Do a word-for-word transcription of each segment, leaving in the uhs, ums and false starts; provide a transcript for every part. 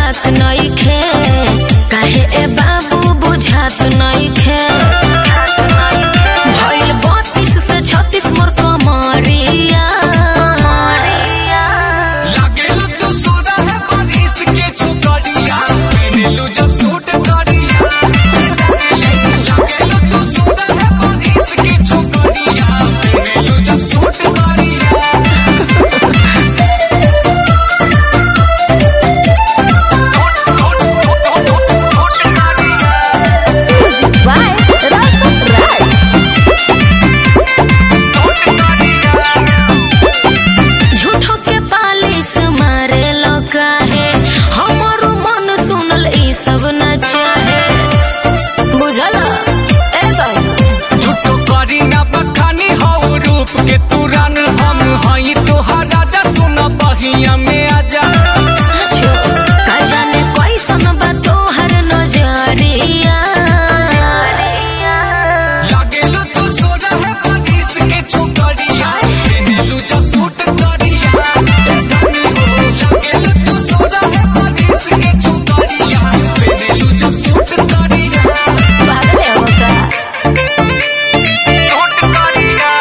बात नइखे, काहे ए बाबू बुझात नइखे। भइल बत्तीस से छत्तीस मोर कमरिया, लागेलू तू सोना है बारिश के छुकरिया, पहनेलू जब सूट करिया। लागेलू तू सोना है बारिश के छुकरिया, पहनेलू जब सूट करिया। Music by Rasam Raj. झूठो के पालिश मारे लगा है, हमारो मन सुनल ई सब न चाहे। बुझला ए बाबू, झूठो करी ना बखानी हो रूप के तुरन, हम हई तोहार राजा सुना बहिया में आजा। सचो का जाने कैसन बा तोहर नजरिया। लागेलू तू सोना है बारिश के छुकरिया, पहनेलू जब सूट करिया। लागेलू तू सोना है बारिश के छुकरिया, पहनेलू जब सूट करिया। पागल हो का? सूट करिया।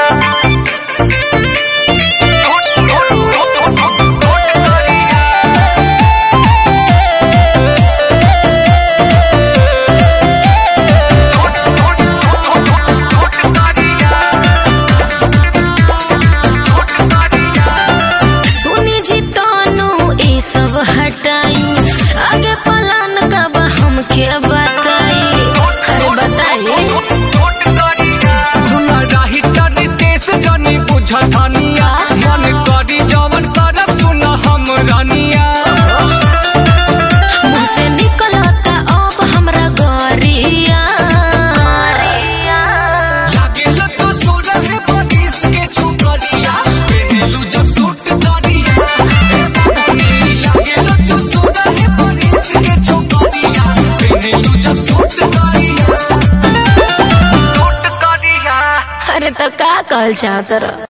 सूट सूट सूट करिया। सुनी जी तानू ई सब हटाई, आगे पलान का बा हमके बताई। अरे बताई। सुना राही तरी देश जनी बुझनिया, मन करी जवन करब सुना हम रानिया। मुँह से निकलता अब हमरा गरिया। लागेलू तू सोना है बारिश के छुकरिया, पहनेलू जब सूट करिया। लागेलू तू सोना है बारिश के छुकरिया, पहनेलू जब सूट करिया। सूट करिया। अरे तो का कहल चाहत रह?